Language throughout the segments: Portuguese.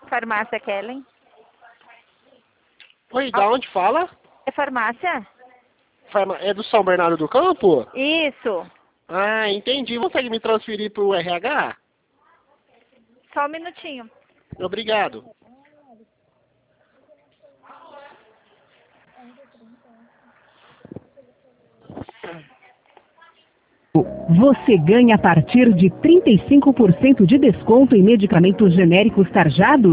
Farmácia Kellen. Oi, da onde fala? É farmácia? É do São Bernardo do Campo? Isso. Ah, entendi. Consegue me transferir pro RH? Só um minutinho. Obrigado. Você ganha a partir de 35% de desconto em medicamentos genéricos tarjados?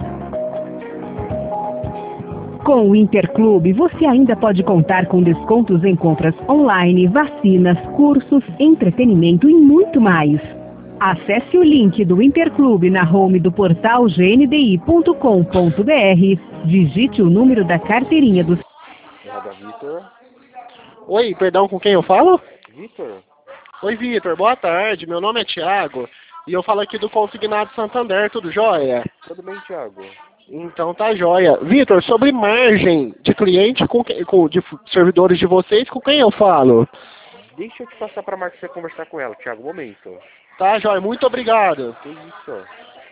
Com o Interclube, você ainda pode contar com descontos em compras online, vacinas, cursos, entretenimento e muito mais. Acesse o link do Interclube na home do portal gndi.com.br, digite o número da carteirinha do... Vitor. Oi, perdão, com quem eu falo? Vitor? Oi, Vitor, boa tarde. Meu nome é Thiago e eu falo aqui do Consignado Santander, tudo jóia? Tudo bem, Thiago? Então tá jóia. Vitor, sobre margem de cliente de servidores de vocês, com quem eu falo? Deixa eu te passar para a Marcia conversar com ela, Thiago, um momento. Tá jóia, muito obrigado. Que isso?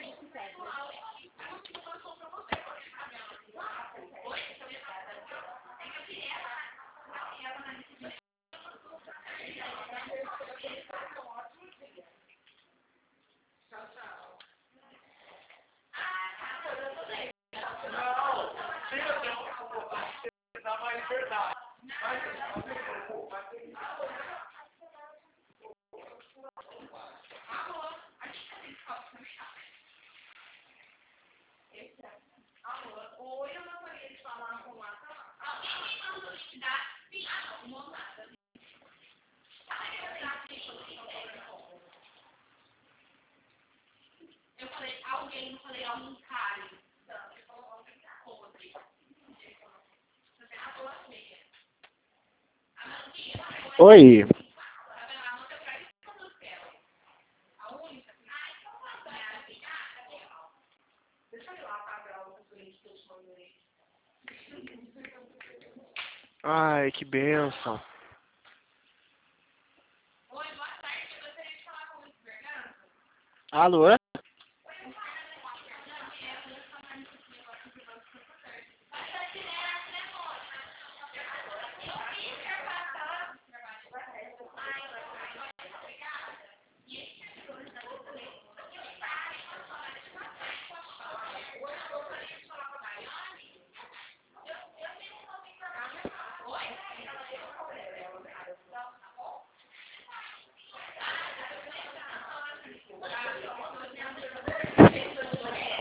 Oi. Ai, que bênção. Alô?